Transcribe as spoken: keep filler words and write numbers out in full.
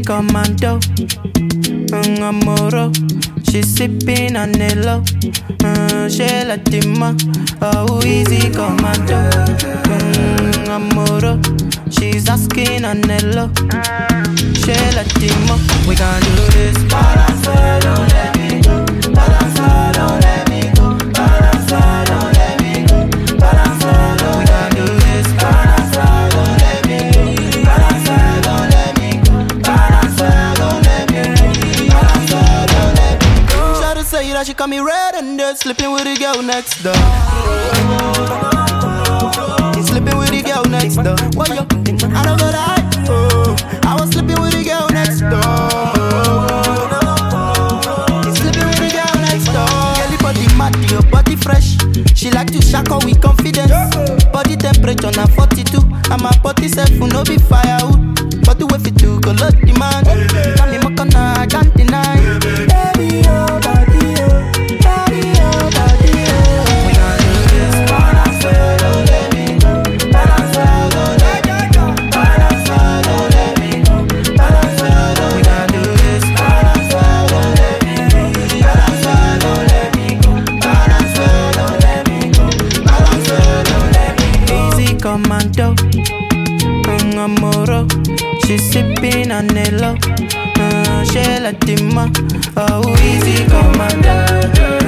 commando, un amoro. She sipping on the low, uh, she Latima. Oh, easy commando, un amoro. She's asking on the low, she Latima. We gon' do this. Balance, don't let me go. Balance, don't let me go. Balance, don't let me go. Balance, don't we gon' do this. Balance, don't let me go. Balance, don't let me go. Balance, don't let me go. Balance, don't let me go. Shout to say that she call me red and dead, sleeping with the girl next door. He's sleeping with the girl next door. What you? I don't go that. Oh, I was sleeping with the girl next door. He's sleeping with the girl next door. Girl, body mad, your body fresh. She like to shackle with confidence. Body temperature na forty-two. I'm a forty-seven, no be firewood. But the way fit to go lot demand. Tell me more can I can't deny. Baby, oh, body, oh, body, oh, body, oh. We gon' do this. Balance, don't let me go. Balance, don't let me go. Balance, don't let me go. Balance, don't we gon' do this. Balance, don't let me go. Balance, don't let me go. Balance, don't let me go. Balance, don't let me go. Easy commando, un amoro. She's sipping on the low, uh, she Latima. Oh, easy commando.